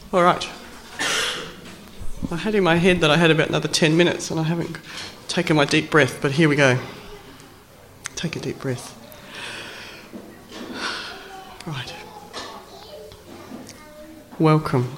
All right. I had in my head that I had about another 10 minutes and I haven't taken my deep breath, but here we go. Take a deep breath. Right. Welcome.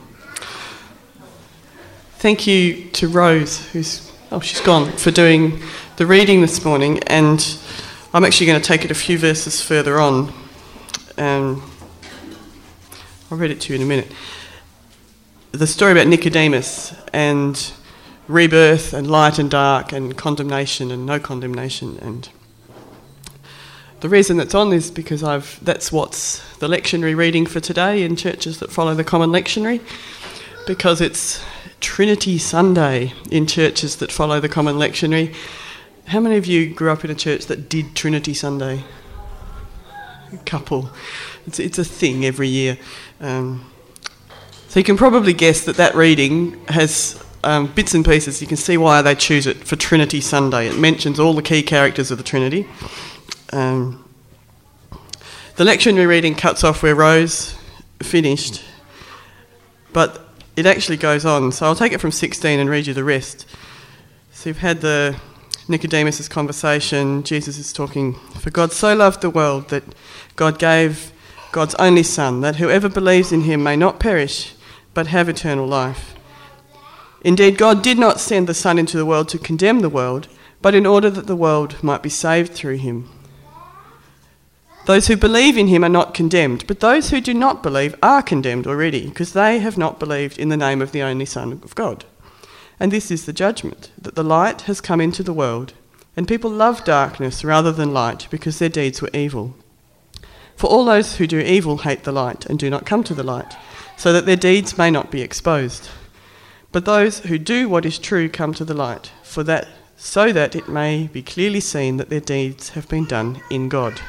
Thank you to Rose, she's gone, for doing the reading this morning, and I'm actually going to take it a few verses further on. I'll read it to you in a minute. The story about Nicodemus and rebirth and light and dark and condemnation and no condemnation. And the reason that's on is because that's what's the lectionary reading for today in churches that follow the common lectionary, because it's Trinity Sunday in churches that follow the common lectionary. How many of you grew up in a church that did Trinity Sunday? A couple. It's a thing every year. So you can probably guess that reading has bits and pieces. You can see why they choose it for Trinity Sunday. It mentions all the key characters of the Trinity. The lectionary reading cuts off where Rose finished, but it actually goes on. So I'll take it from 16 and read you the rest. So you've had the Nicodemus' conversation. Jesus is talking, "For God so loved the world that God gave God's only Son, that whoever believes in him may not perish, but have eternal life. Indeed, God did not send the Son into the world to condemn the world, but in order that the world might be saved through him. Those who believe in him are not condemned, but those who do not believe are condemned already, because they have not believed in the name of the only Son of God. And this is the judgment, that the light has come into the world, and people love darkness rather than light, because their deeds were evil. For all those who do evil hate the light and do not come to the light, so that their deeds may not be exposed. But those who do what is true come to the light, so that it may be clearly seen that their deeds have been done in God."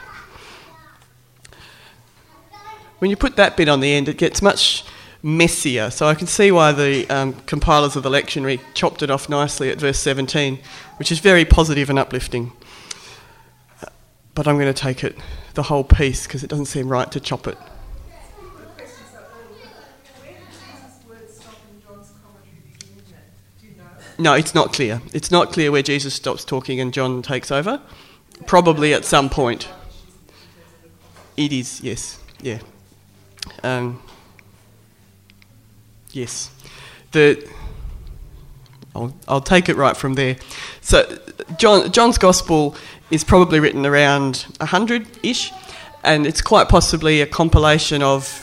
When you put that bit on the end, it gets much messier. So I can see why the compilers of the lectionary chopped it off nicely at verse 17, which is very positive and uplifting. But I'm going to take it, the whole piece, because it doesn't seem right to chop it. No, it's not clear. It's not clear where Jesus stops talking and John takes over. Probably at some point. It is, yes. Yeah. Yes. I'll take it right from there. So John's Gospel is probably written around 100-ish, and it's quite possibly a compilation of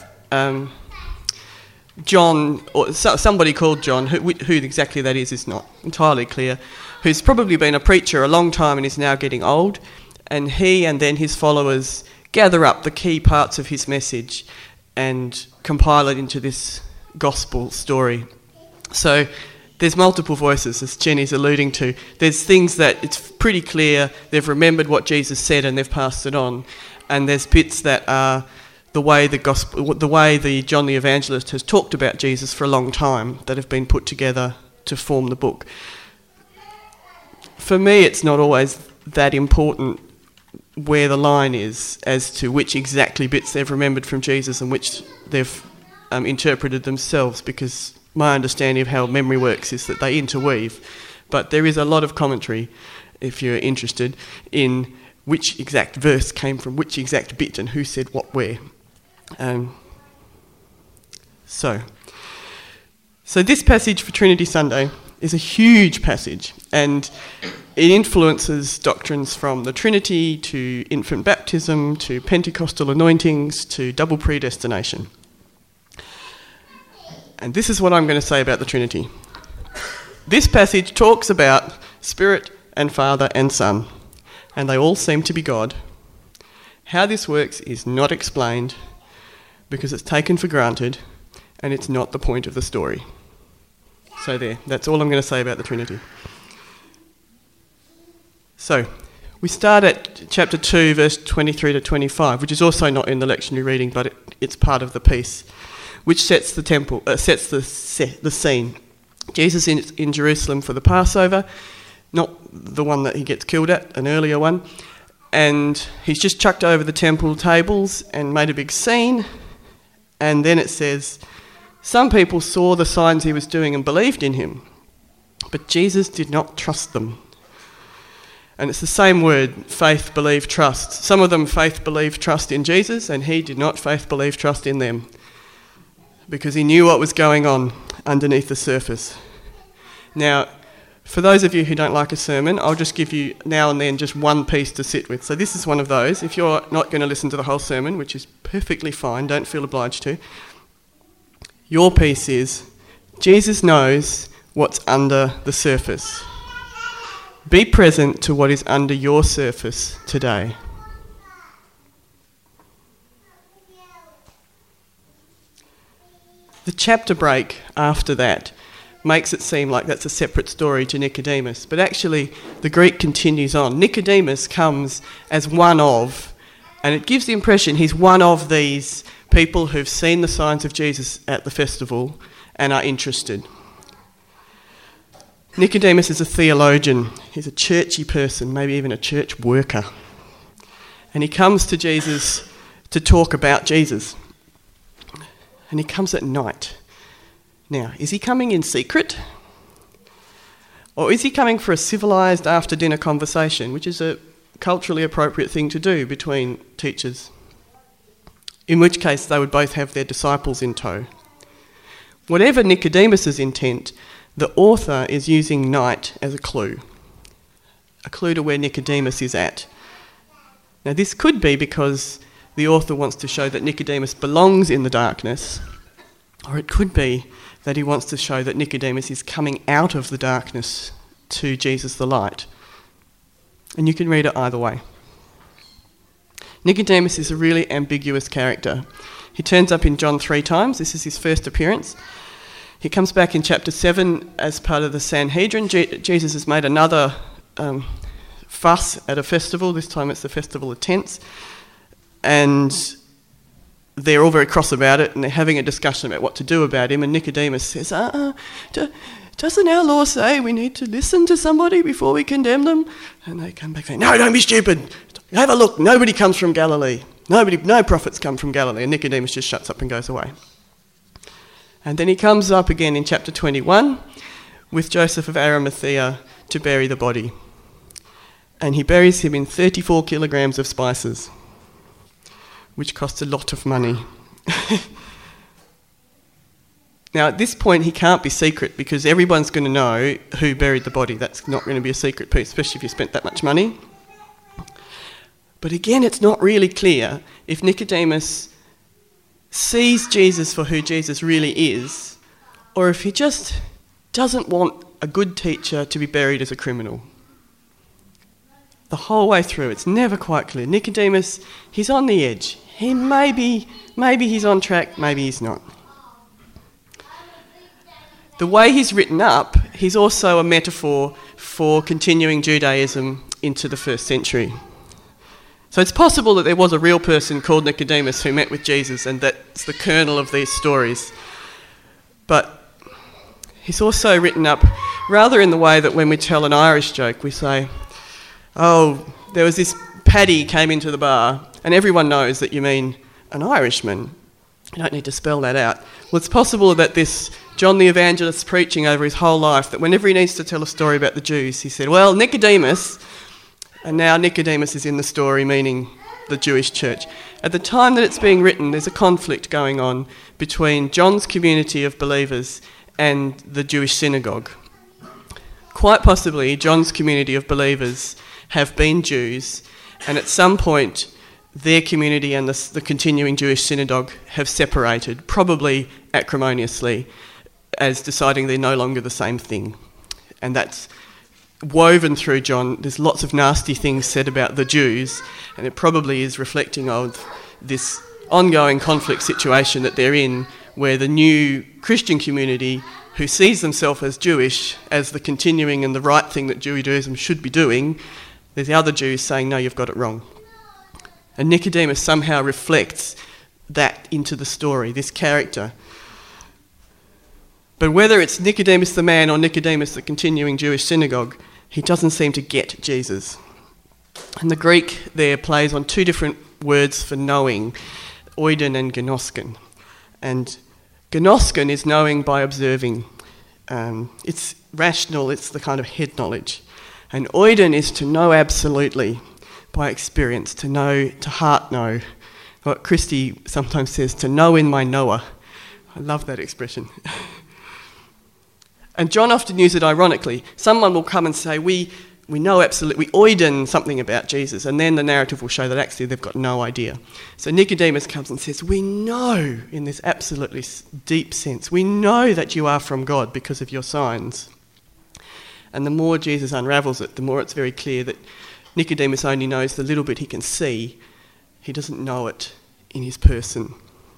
John, or somebody called John, who exactly that is not entirely clear, who's probably been a preacher a long time and is now getting old, and he and then his followers gather up the key parts of his message and compile it into this gospel story. So there's multiple voices, as Jenny's alluding to. There's things that it's pretty clear they've remembered what Jesus said and they've passed it on, and there's bits that are the way the John the Evangelist has talked about Jesus for a long time that have been put together to form the book. For me, it's not always that important where the line is as to which exactly bits they've remembered from Jesus and which they've interpreted themselves, because my understanding of how memory works is that they interweave. But there is a lot of commentary, if you're interested, in which exact verse came from which exact bit and who said what where. So this passage for Trinity Sunday is a huge passage, and it influences doctrines from the Trinity to infant baptism to Pentecostal anointings to double predestination. And this is what I'm going to say about the Trinity. This passage talks about Spirit and Father and Son, and they all seem to be God. How this works is not explained because it's taken for granted, and it's not the point of the story. So that's all I'm going to say about the Trinity. So, we start at chapter 2, verse 23 to 25, which is also not in the lectionary reading, but it's part of the piece, which sets the scene. Jesus is in Jerusalem for the Passover, not the one that he gets killed at, an earlier one, and he's just chucked over the temple tables and made a big scene, and then it says, Some people saw the signs he was doing and believed in him, but Jesus did not trust them. And it's the same word, faith, believe, trust. Some of them faith, believe, trust in Jesus, and he did not faith, believe, trust in them, because he knew what was going on underneath the surface. Now, for those of you who don't like a sermon, I'll just give you now and then just one piece to sit with. So this is one of those. If you're not going to listen to the whole sermon, which is perfectly fine, don't feel obliged to, your piece is, Jesus knows what's under the surface. Be present to what is under your surface today. The chapter break after that makes it seem like that's a separate story to Nicodemus, but actually the Greek continues on. Nicodemus comes as one of, and it gives the impression he's one of these people who've seen the signs of Jesus at the festival and are interested. Nicodemus is a theologian. He's a churchy person, maybe even a church worker. And he comes to Jesus to talk about Jesus. And he comes at night. Now, is he coming in secret? Or is he coming for a civilised after-dinner conversation, which is a culturally appropriate thing to do between teachers? In which case they would both have their disciples in tow. Whatever Nicodemus's intent, the author is using night as a clue to where Nicodemus is at. Now this could be because the author wants to show that Nicodemus belongs in the darkness, or it could be that he wants to show that Nicodemus is coming out of the darkness to Jesus the light. And you can read it either way. Nicodemus is a really ambiguous character. He turns up in John 3 times. This is his first appearance. He comes back in chapter 7 as part of the Sanhedrin. Jesus has made another fuss at a festival. This time it's the Festival of Tents. And they're all very cross about it, and they're having a discussion about what to do about him. And Nicodemus says, doesn't our law say we need to listen to somebody before we condemn them? And they come back saying, no, don't be stupid. Have a look. Nobody comes from Galilee. No prophets come from Galilee. And Nicodemus just shuts up and goes away. And then he comes up again in chapter 21 with Joseph of Arimathea to bury the body. And he buries him in 34 kilograms of spices, which cost a lot of money. Now, at this point, he can't be secret because everyone's going to know who buried the body. That's not going to be a secret piece, especially if you spent that much money. But again, it's not really clear if Nicodemus sees Jesus for who Jesus really is, or if he just doesn't want a good teacher to be buried as a criminal. The whole way through, it's never quite clear. Nicodemus, he's on the edge. He maybe he's on track, maybe he's not. The way he's written up, he's also a metaphor for continuing Judaism into the first century. So it's possible that there was a real person called Nicodemus who met with Jesus, and that's the kernel of these stories. But he's also written up rather in the way that when we tell an Irish joke, we say, oh, there was this Paddy came into the bar, and everyone knows that you mean an Irishman. You don't need to spell that out. Well, it's possible that this John the Evangelist preaching over his whole life, that whenever he needs to tell a story about the Jews, he said, well, Nicodemus, and now Nicodemus is in the story, meaning the Jewish church. At the time that it's being written, there's a conflict going on between John's community of believers and the Jewish synagogue. Quite possibly, John's community of believers have been Jews, and at some point their community and the continuing Jewish synagogue have separated, probably acrimoniously, as deciding they're no longer the same thing. And that's woven through John. There's lots of nasty things said about the Jews, and it probably is reflecting of this ongoing conflict situation that they're in, where the new Christian community, who sees themselves as Jewish, as the continuing and the right thing that Judaism should be doing, there's the other Jews saying, no, you've got it wrong. And Nicodemus somehow reflects that into the story, this character. But whether it's Nicodemus the man or Nicodemus the continuing Jewish synagogue, he doesn't seem to get Jesus. And the Greek there plays on two different words for knowing, oidon and gnosken. And Gnosken is knowing by observing. It's rational, it's the kind of head knowledge. And oiden is to know absolutely by experience, to heart know. What Christy sometimes says, to know in my knower. I love that expression. And John often uses it ironically. Someone will come and say, we know absolutely, we oiden something about Jesus, and then the narrative will show that actually they've got no idea. So Nicodemus comes and says, we know in this absolutely deep sense, we know that you are from God because of your signs. And the more Jesus unravels it, the more it's very clear that Nicodemus only knows the little bit he can see. He doesn't know it in his person.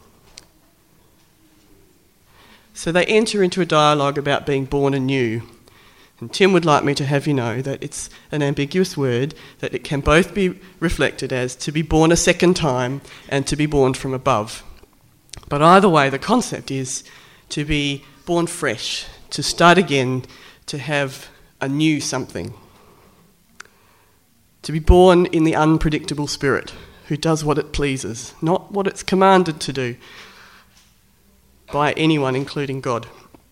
So they enter into a dialogue about being born anew. And Tim would like me to have you know that it's an ambiguous word, that it can both be reflected as to be born a second time and to be born from above. But either way, the concept is to be born fresh, to start again, to have a new something. To be born in the unpredictable spirit, who does what it pleases, not what it's commanded to do by anyone, including God.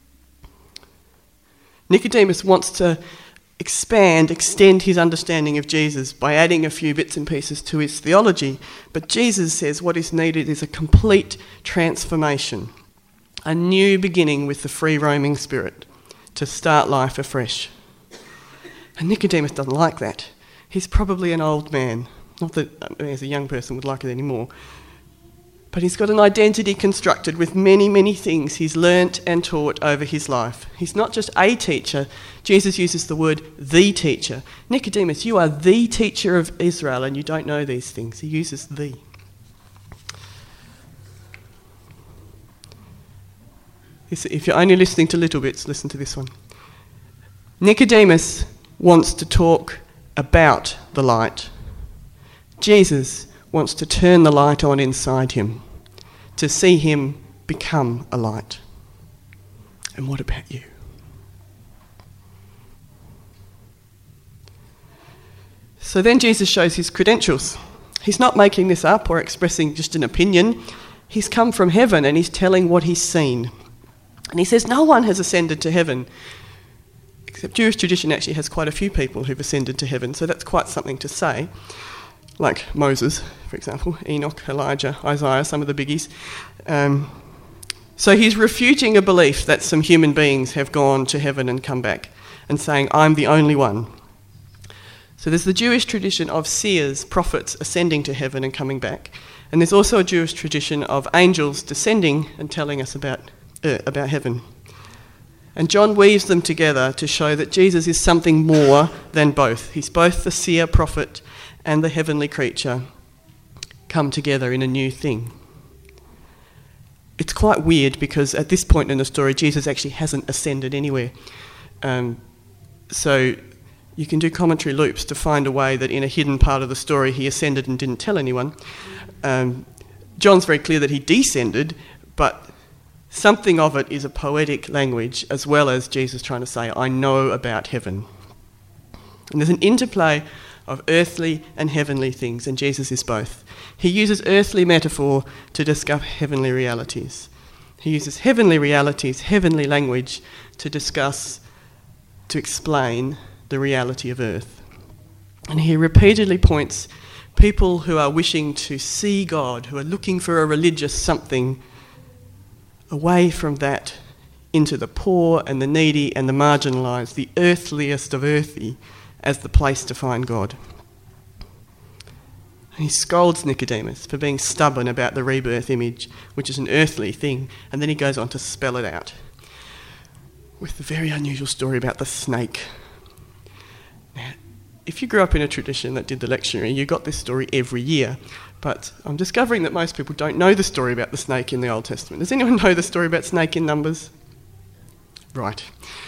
Nicodemus wants to extend his understanding of Jesus by adding a few bits and pieces to his theology, but Jesus says what is needed is a complete transformation, a new beginning with the free-roaming spirit to start life afresh. And Nicodemus doesn't like that. He's probably an old man, not that as a young person would like it anymore, but he's got an identity constructed with many, many things he's learnt and taught over his life. He's not just a teacher. Jesus uses the word the teacher. Nicodemus, you are the teacher of Israel and you don't know these things. He uses the. If you're only listening to little bits, listen to this one. Nicodemus wants to talk about the light. Jesus wants to turn the light on inside him, to see him become a light. And what about you? So then Jesus shows his credentials. He's not making this up or expressing just an opinion. He's come from heaven and he's telling what he's seen. And he says no one has ascended to heaven, except Jewish tradition actually has quite a few people who've ascended to heaven, so that's quite something to say. Like Moses, for example, Enoch, Elijah, Isaiah, some of the biggies. So he's refuting a belief that some human beings have gone to heaven and come back and saying, I'm the only one. So there's the Jewish tradition of seers, prophets, ascending to heaven and coming back. And there's also a Jewish tradition of angels descending and telling us about heaven. And John weaves them together to show that Jesus is something more than both. He's both the seer, prophet, and the heavenly creature come together in a new thing. It's quite weird because at this point in the story, Jesus actually hasn't ascended anywhere. So you can do commentary loops to find a way that in a hidden part of the story he ascended and didn't tell anyone. John's very clear that he descended, but something of it is a poetic language as well as Jesus trying to say, I know about heaven. And there's an interplay of earthly and heavenly things, and Jesus is both. He uses earthly metaphor to discuss heavenly realities. He uses heavenly realities, heavenly language, to explain the reality of earth. And he repeatedly points people who are wishing to see God, who are looking for a religious something, away from that into the poor and the needy and the marginalised, the earthliest of earthy, as the place to find God. And he scolds Nicodemus for being stubborn about the rebirth image, which is an earthly thing, and then he goes on to spell it out with the very unusual story about the snake. Now, if you grew up in a tradition that did the lectionary, you got this story every year, but I'm discovering that most people don't know the story about the snake in the Old Testament. Does anyone know the story about snake in Numbers? Right.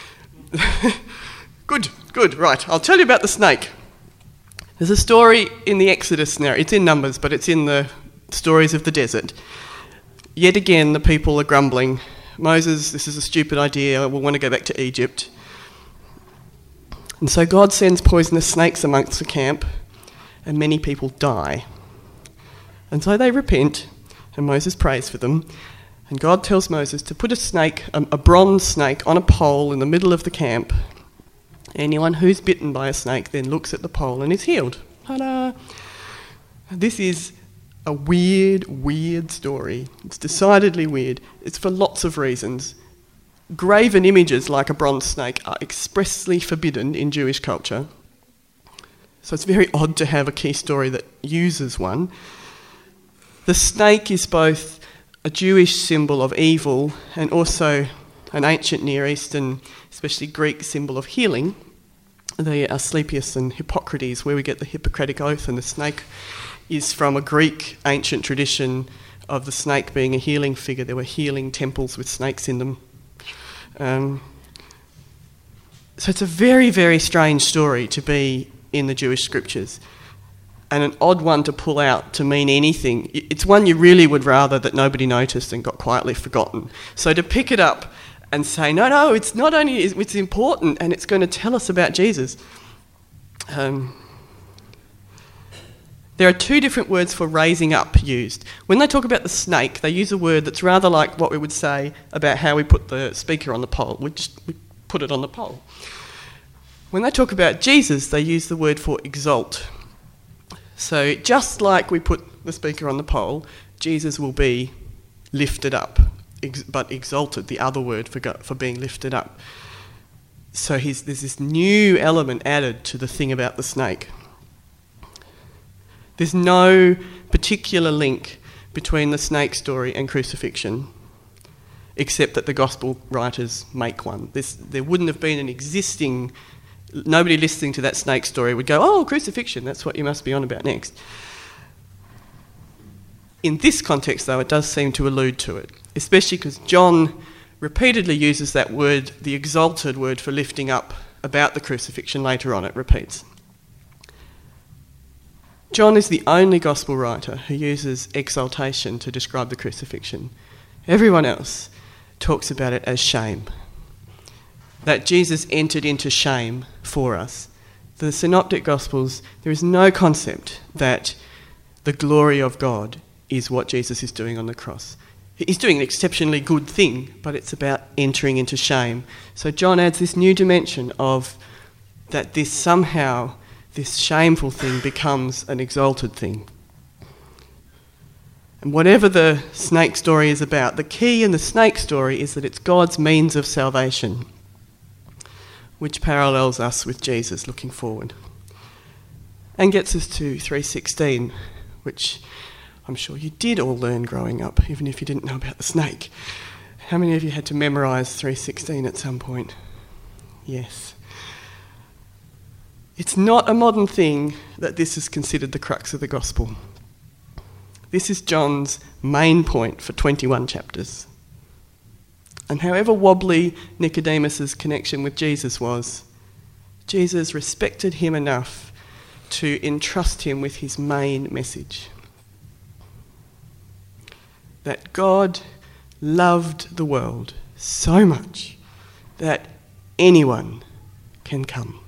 Good, right. I'll tell you about the snake. There's a story in the Exodus now. It's in Numbers, but it's in the stories of the desert. Yet again, the people are grumbling. Moses, this is a stupid idea. We want to go back to Egypt. And so God sends poisonous snakes amongst the camp, and many people die. And so they repent, and Moses prays for them. And God tells Moses to put a snake, a bronze snake, on a pole in the middle of the camp. Anyone who's bitten by a snake then looks at the pole and is healed. Ta-da! This is a weird story. It's decidedly weird. It's for lots of reasons. Graven images like a bronze snake are expressly forbidden in Jewish culture. So it's very odd to have a key story that uses one. The snake is both a Jewish symbol of evil and also an ancient Near Eastern, especially Greek, symbol of healing. The Asclepius and Hippocrates, where we get the Hippocratic Oath, and the snake is from a Greek ancient tradition of the snake being a healing figure. There were healing temples with snakes in them. So it's a very, very strange story to be in the Jewish scriptures, and an odd one to pull out to mean anything. It's one you really would rather that nobody noticed and got quietly forgotten. So to pick it up and say, no, it's not only, it's important and it's going to tell us about Jesus. There are two different words for raising up used. When they talk about the snake, they use a word that's rather like what we would say about how we put the speaker on the pole. We put it on the pole. When they talk about Jesus, they use the word for exalt. So just like we put the speaker on the pole, Jesus will be lifted up, but exalted, the other word for being lifted up. So there's this new element added to the thing about the snake. There's no particular link between the snake story and crucifixion, except that the gospel writers make one. There wouldn't have been an existing... Nobody listening to that snake story would go, oh, crucifixion, that's what you must be on about next. In this context, though, it does seem to allude to it, especially because John repeatedly uses that word, the exalted word for lifting up, about the crucifixion later on. It repeats. John is the only gospel writer who uses exaltation to describe the crucifixion. Everyone else talks about it as shame. That Jesus entered into shame for us. The Synoptic Gospels, there is no concept that the glory of God is what Jesus is doing on the cross. He's doing an exceptionally good thing, but it's about entering into shame. So John adds this new dimension of that this shameful thing becomes an exalted thing. And whatever the snake story is about, the key in the snake story is that it's God's means of salvation, which parallels us with Jesus looking forward. And gets us to 3:16, which I'm sure you did all learn growing up, even if you didn't know about the snake. How many of you had to memorise 3:16 at some point? Yes. It's not a modern thing that this is considered the crux of the gospel. This is John's main point for 21 chapters. And however wobbly Nicodemus's connection with Jesus was, Jesus respected him enough to entrust him with his main message. That God loved the world so much that anyone can come.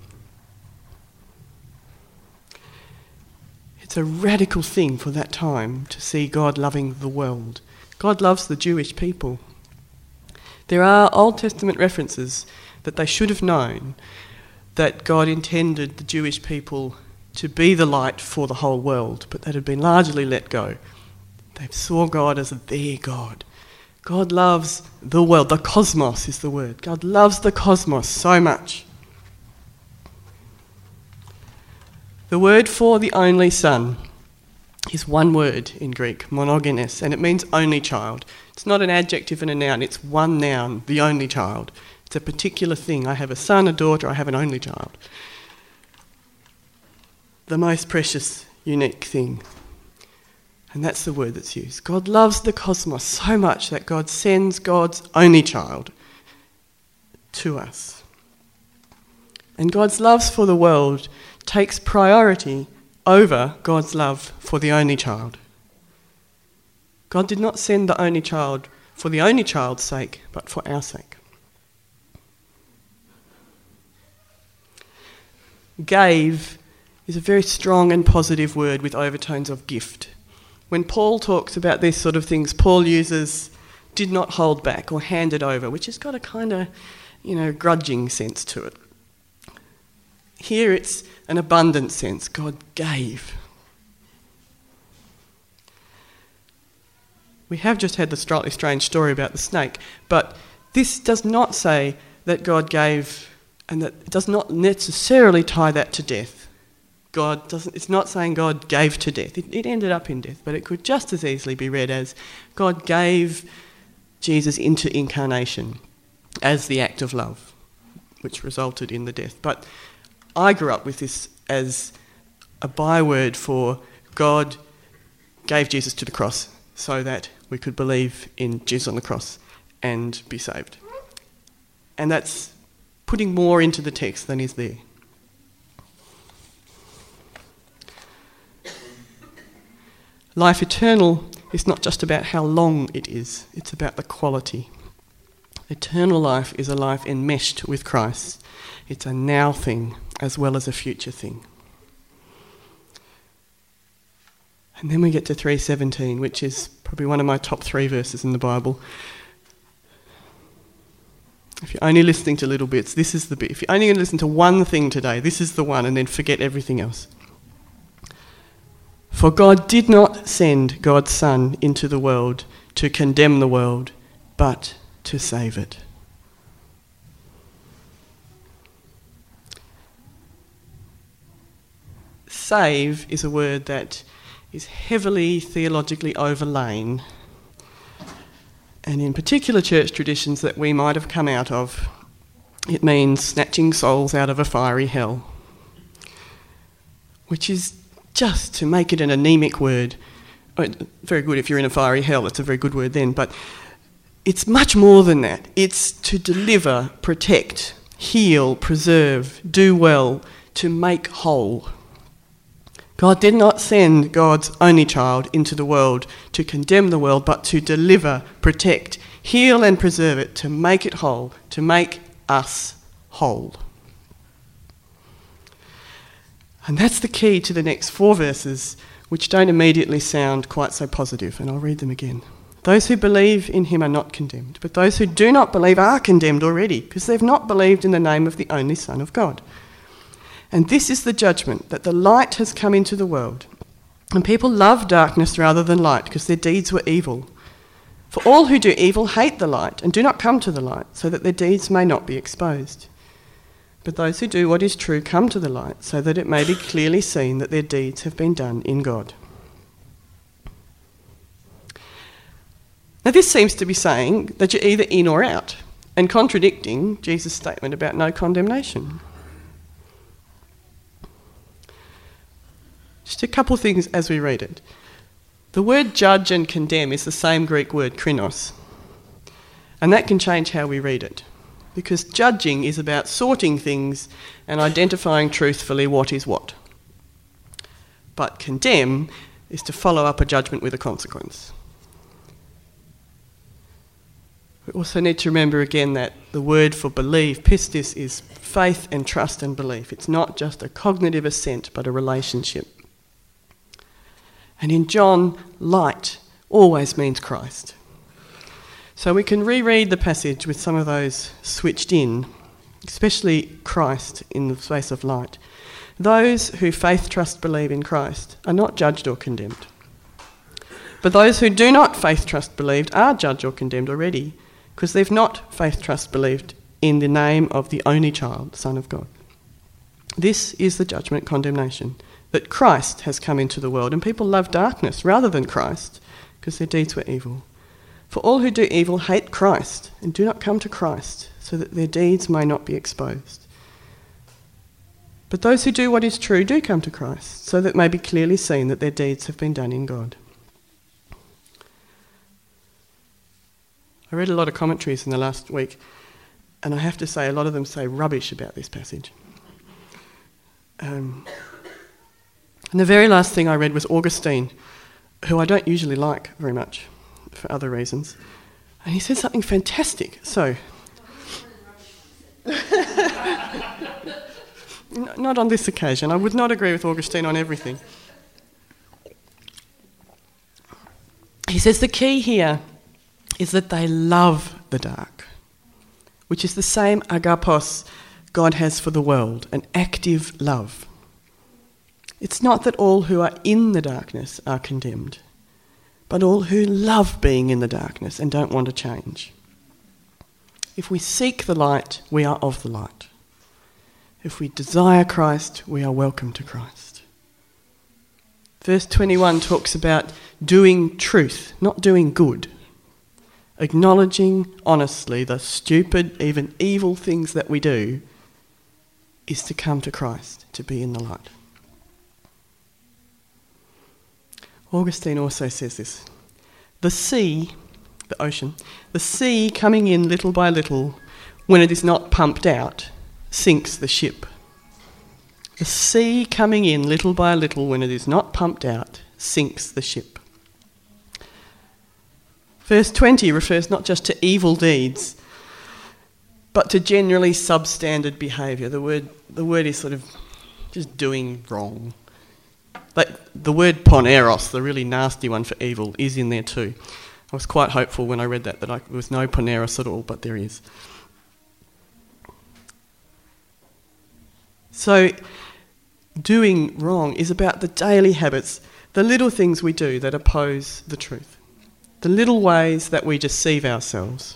It's a radical thing for that time to see God loving the world. God loves the Jewish people. There are Old Testament references that they should have known that God intended the Jewish people to be the light for the whole world, but that had been largely let go. They saw God as their God. God loves the world. The cosmos is the word. God loves the cosmos so much. The word for the only son is one word in Greek, monogenes, and it means only child. It's not an adjective and a noun, it's one noun, the only child. It's a particular thing. I have a son, a daughter, I have an only child. The most precious, unique thing. And that's the word that's used. God loves the cosmos so much that God sends God's only child to us. And God's love for the world takes priority over God's love for the only child. God did not send the only child for the only child's sake, but for our sake. Gave is a very strong and positive word with overtones of gift. When Paul talks about these sort of things, Paul uses did not hold back or hand it over, which has got a kind of, grudging sense to it. Here it's an abundant sense. God gave. We have just had the slightly strange story about the snake, but this does not say that God gave, and that it does not necessarily tie that to death. It's not saying God gave to death. It ended up in death, but it could just as easily be read as God gave Jesus into incarnation as the act of love, which resulted in the death. But I grew up with this as a byword for God gave Jesus to the cross so that we could believe in Jesus on the cross and be saved. And that's putting more into the text than is there. Life eternal is not just about how long it is, it's about the quality. Eternal life is a life enmeshed with Christ. It's a now thing as well as a future thing. And then we get to 3:17, which is probably one of my top 3 verses in the Bible. If you're only listening to little bits, this is the bit. If you're only going to listen to one thing today, this is the one, and then forget everything else. For God did not send God's Son into the world to condemn the world, but to save it. Save is a word that is heavily theologically overlain, and in particular church traditions that we might have come out of, it means snatching souls out of a fiery hell, which is, just to make it an anemic word, very good if you're in a fiery hell, it's a very good word then, but it's much more than that. It's to deliver, protect, heal, preserve, do well, to make whole. God did not send God's only child into the world to condemn the world, but to deliver, protect, heal and preserve it, to make it whole, to make us whole. And that's the key to the next 4 verses, which don't immediately sound quite so positive, and I'll read them again. Those who believe in him are not condemned, but those who do not believe are condemned already, because they've not believed in the name of the only Son of God. And this is the judgment, that the light has come into the world, and people love darkness rather than light, because their deeds were evil. For all who do evil hate the light, and do not come to the light, so that their deeds may not be exposed. But those who do what is true come to the light, so that it may be clearly seen that their deeds have been done in God. Now this seems to be saying that you're either in or out, and contradicting Jesus' statement about no condemnation. Just a couple of things as we read it. The word judge and condemn is the same Greek word, krinos, and that can change how we read it. Because judging is about sorting things and identifying truthfully what is what. But condemn is to follow up a judgment with a consequence. We also need to remember again that the word for believe, pistis, is faith and trust and belief. It's not just a cognitive assent, but a relationship. And in John, light always means Christ. So we can reread the passage with some of those switched in, especially Christ in the space of light. Those who faith, trust, believe in Christ are not judged or condemned. But those who do not faith, trust, believed are judged or condemned already, because they've not faith, trust, believed in the name of the only child, Son of God. This is the judgment, condemnation, that Christ has come into the world, and people love darkness rather than Christ, because their deeds were evil. For all who do evil hate Christ, and do not come to Christ, so that their deeds may not be exposed. But those who do what is true do come to Christ, so that it may be clearly seen that their deeds have been done in God. I read a lot of commentaries in the last week, and I have to say a lot of them say rubbish about this passage. And the very last thing I read was Augustine, who I don't usually like very much for other reasons. And he said something fantastic. So, not on this occasion. I would not agree with Augustine on everything. He says the key here is that they love the dark, which is the same agapos God has for the world, an active love. It's not that all who are in the darkness are condemned, but all who love being in the darkness and don't want to change. If we seek the light, we are of the light. If we desire Christ, we are welcome to Christ. Verse 21 talks about doing truth, not doing good. Acknowledging honestly the stupid, even evil things that we do is to come to Christ, to be in the light. Augustine also says this. The sea, the ocean, the sea coming in little by little, when it is not pumped out, sinks the ship. The sea coming in little by little, when it is not pumped out, sinks the ship. Verse 20 refers not just to evil deeds, but to generally substandard behaviour. The word is sort of just doing wrong. Like the word poneros, the really nasty one for evil, is in there too. I was quite hopeful when I read that there was no poneros at all, but there is. So doing wrong is about the daily habits, the little things we do that oppose the truth, the little ways that we deceive ourselves.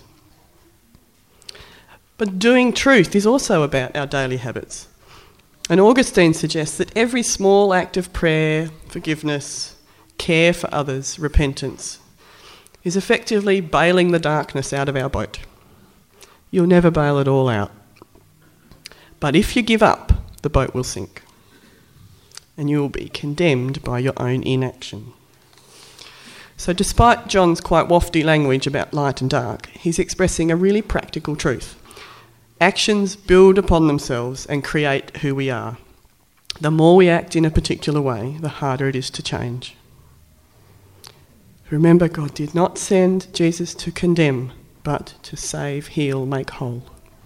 But doing truth is also about our daily habits. And Augustine suggests that every small act of prayer, forgiveness, care for others, repentance, is effectively bailing the darkness out of our boat. You'll never bail it all out. But if you give up, the boat will sink. And you will be condemned by your own inaction. So despite John's quite wafty language about light and dark, he's expressing a really practical truth. Actions build upon themselves and create who we are. The more we act in a particular way, the harder it is to change. Remember, God did not send Jesus to condemn, but to save, heal, make whole.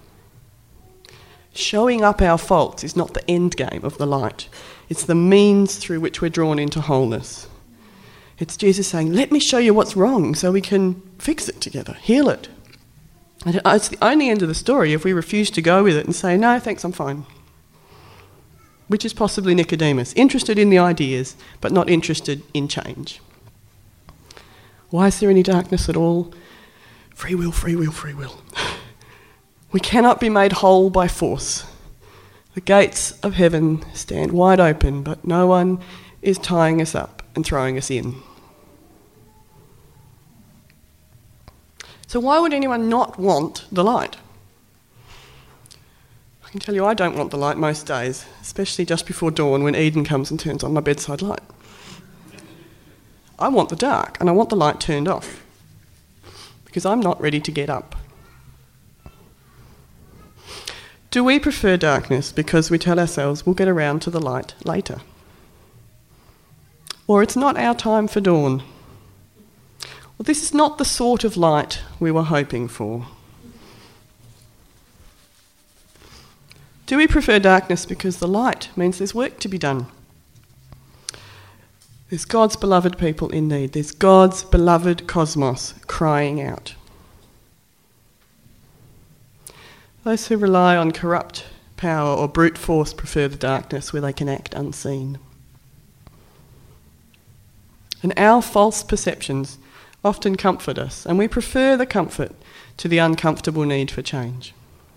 Showing up our faults is not the end game of the light. It's the means through which we're drawn into wholeness. It's Jesus saying, let me show you what's wrong so we can fix it together, heal it. And it's the only end of the story if we refuse to go with it and say, no, thanks, I'm fine. Which is possibly Nicodemus, interested in the ideas, but not interested in change. Why is there any darkness at all? Free will, free will, free will. We cannot be made whole by force. The gates of heaven stand wide open, but no one is tying us up and throwing us in. So why would anyone not want the light? I can tell you I don't want the light most days, especially just before dawn when Eden comes and turns on my bedside light. I want the dark and I want the light turned off because I'm not ready to get up. Do we prefer darkness because we tell ourselves we'll get around to the light later? Or it's not our time for dawn? Well, this is not the sort of light we were hoping for. Do we prefer darkness because the light means there's work to be done? There's God's beloved people in need. There's God's beloved cosmos crying out. Those who rely on corrupt power or brute force prefer the darkness where they can act unseen. And our false perceptions often comfort us, and we prefer the comfort to the uncomfortable need for change.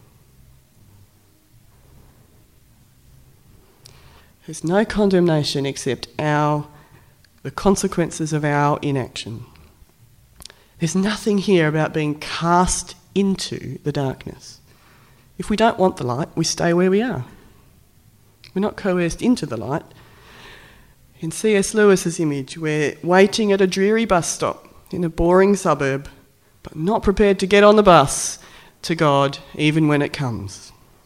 There's no condemnation except the consequences of our inaction. There's nothing here about being cast into the darkness. If we don't want the light, we stay where we are. We're not coerced into the light. In C.S. Lewis's image, we're waiting at a dreary bus stop in a boring suburb, but not prepared to get on the bus to God even when it comes.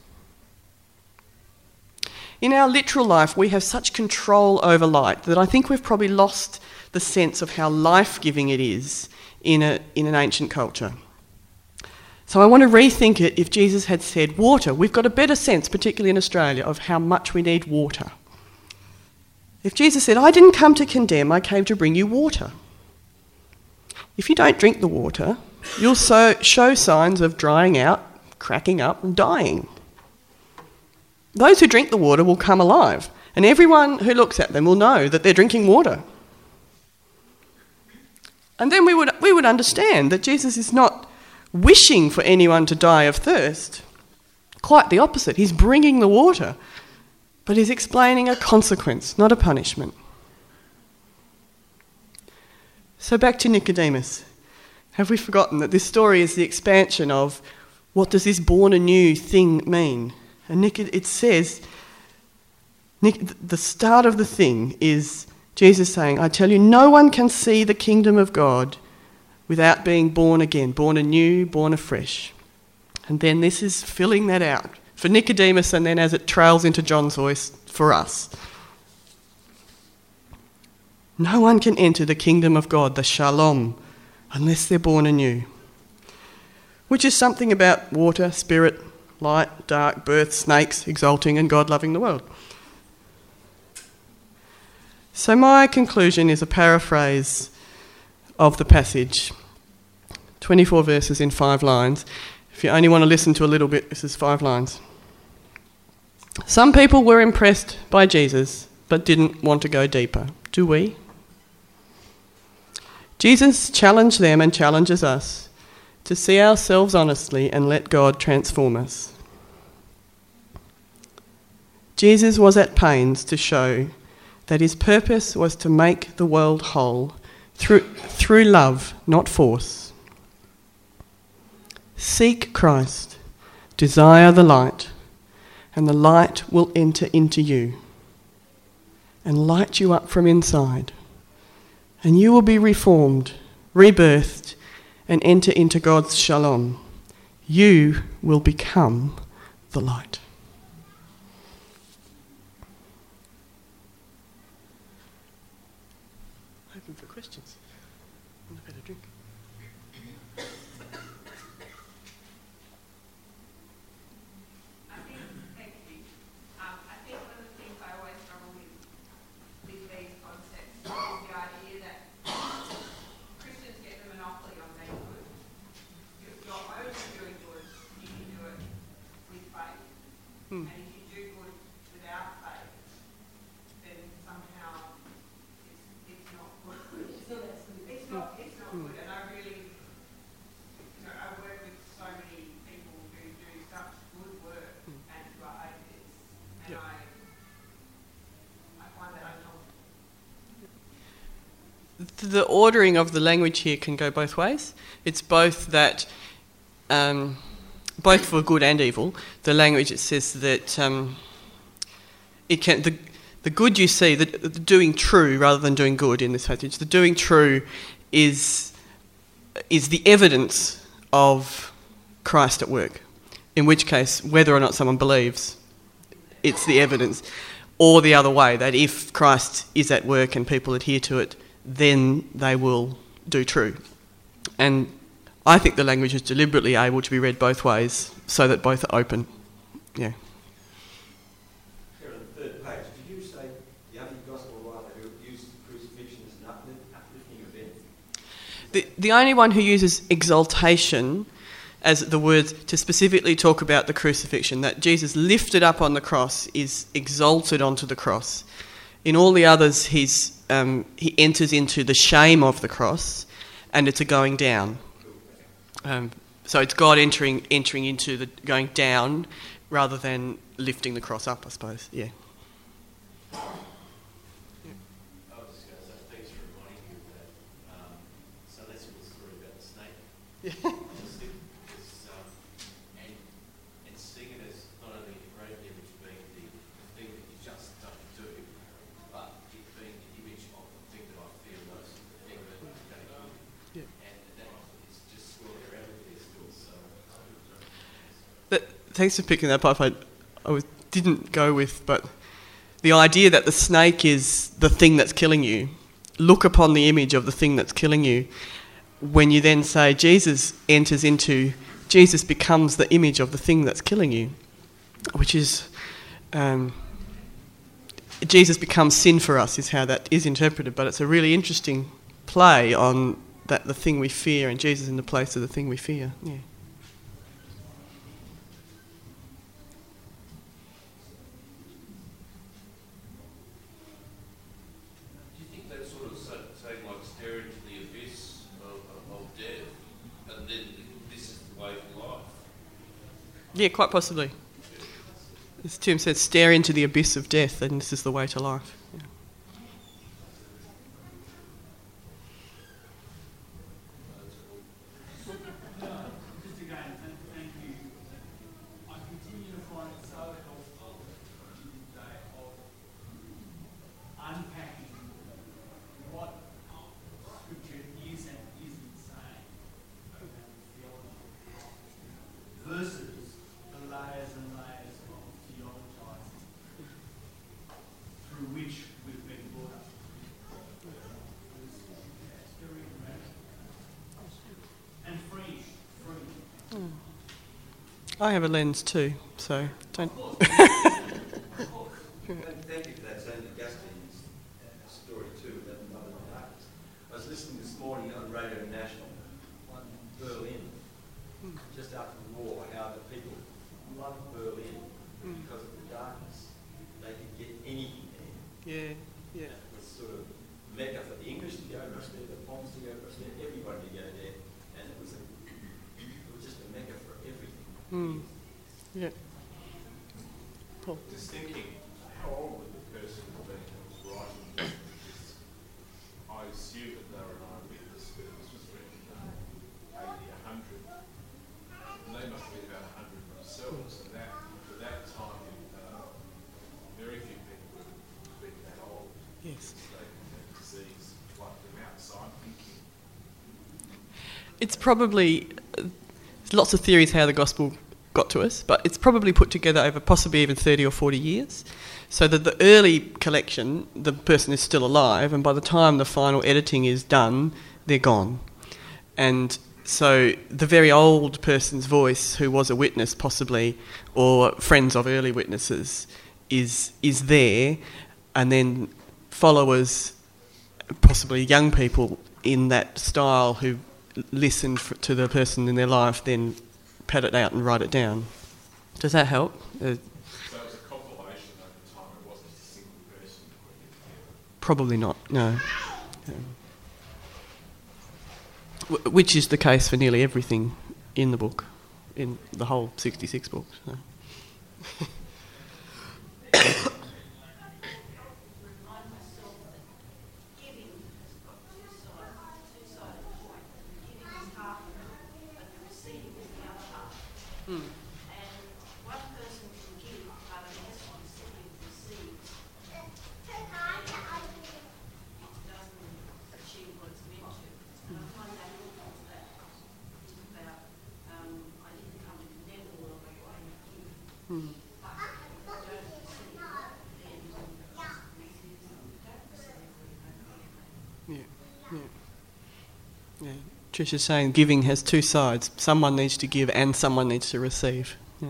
In our literal life, we have such control over light that I think we've probably lost the sense of how life-giving it is in an ancient culture. So I want to rethink it if Jesus had said water. We've got a better sense, particularly in Australia, of how much we need water. If Jesus said, I didn't come to condemn, I came to bring you water. If you don't drink the water, you'll show signs of drying out, cracking up and dying. Those who drink the water will come alive, and everyone who looks at them will know that they're drinking water. And then we would understand that Jesus is not wishing for anyone to die of thirst. Quite the opposite. He's bringing the water, but he's explaining a consequence, not a punishment. So back to Nicodemus. Have we forgotten that this story is the expansion of what does this born anew thing mean? And it says, the start of the thing is Jesus saying, I tell you, no one can see the kingdom of God without being born again, born anew, born afresh. And then this is filling that out for Nicodemus, and then as it trails into John's voice, for us. No one can enter the kingdom of God, the shalom, unless they're born anew. Which is something about water, spirit, light, dark, birth, snakes, exalting and God loving the world. So my conclusion is a paraphrase of the passage. 24 verses in 5 lines. If you only want to listen to a little bit, this is 5 lines. Some people were impressed by Jesus, but didn't want to go deeper. Do we? Jesus challenged them and challenges us to see ourselves honestly and let God transform us. Jesus was at pains to show that his purpose was to make the world whole through love, not force. Seek Christ, desire the light, and the light will enter into you and light you up from inside. And you will be reformed, rebirthed, and enter into God's shalom. You will become the light. Open for questions. And a better drink. And if you do good without faith, then somehow it's not good. It's not good. And I really, I work with so many people who do such good work and who are atheists, and I find that uncomfortable. The ordering of the language here can go both ways. It's both that, both for good and evil. The language, it says that it can the good you see, the doing true rather than doing good in this passage. The doing true is the evidence of Christ at work. In which case, whether or not someone believes, it's the evidence. Or the other way, that if Christ is at work and people adhere to it, then they will do true. And I think the language is deliberately able to be read both ways so that both are open. Yeah. Here on the third page, did you say the only gospel writer who used the crucifixion as an uplifting event? The only one who uses exaltation as the word to specifically talk about the crucifixion, that Jesus lifted up on the cross is exalted onto the cross. In all the others, he enters into the shame of the cross, and it's a going down. So it's God entering into the going down rather than lifting the cross up, I suppose. Yeah. I was just going to say, thanks for reminding me of that. So that's the story about the snake. Yeah. And seeing it as not only the great image being the thing that you just don't do, but it being the image of the thing that I fear most, the thing that is going to do. Yeah. And that it's just swirling around with these still. Thanks for picking that up. I didn't go with, but the idea that the snake is the thing that's killing you, look upon the image of the thing that's killing you. When you then say Jesus becomes the image of the thing that's killing you, which is Jesus becomes sin for us is how that is interpreted. But it's a really interesting play on that the thing we fear, and Jesus in the place of the thing we fear. Yeah. Do you think that's sort of saying like stare into the abyss of death, and then this is the way of life? Yeah, quite possibly. As Tim said, stare into the abyss of death, and this is the way to life. Yeah. Just again, thank you. I continue to find it so helpful today of unpacking what Scripture is and isn't saying about theology versus the layers and layers of theologizing through which we've been brought up. It's very dramatic. And free. I have a lens too, so don't. Thank you for that, St. Augustine's story too, that Mother of Darkness. I was listening this morning on Radio National, on Berlin, just after the war, how the people loved Berlin because of the darkness. They could get anything there. Yeah, yeah. It was sort of Mecca for the English to go across there, the Poms to go across there, everybody to go there, and it was just a Mecca for everything. Yeah. Paul. Just thinking, how old would the person have been that was writing this? I assume that they were an eyewitness, but this was written 80, 100. And they must have been about 100 themselves, and that, for that time, very few people would have been that old. Yes. They had disease wiped them out. So I'm thinking, It's probably lots of theories how the gospel got to us, but it's probably put together over possibly even 30 or 40 years. So that the early collection, the person is still alive, and by the time the final editing is done, they're gone. And so the very old person's voice, who was a witness possibly, or friends of early witnesses, is there, and then followers, possibly young people in that style who listen to the person in their life, then pad it out and write it down. Does that help? so it was a compilation over time, it wasn't a single person putting it together. Probably not, no. Which is the case for nearly everything in the book, in the whole 66 books. So. Remind myself that giving has got two-sided coin. Giving is half of it, but the receiving is the other half. And one person can give, but unless the recipient receives, it doesn't achieve what it's meant to. And I find that helpful to that. It's about, I didn't come to condemn the world, but I give. But if I don't receive, then receive some, don't receive, we don't give. Yeah. Trish is saying giving has two sides. Someone needs to give and someone needs to receive. Yeah.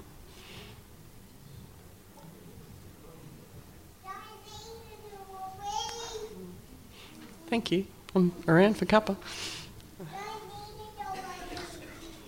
Thank you. I'm around for cuppa.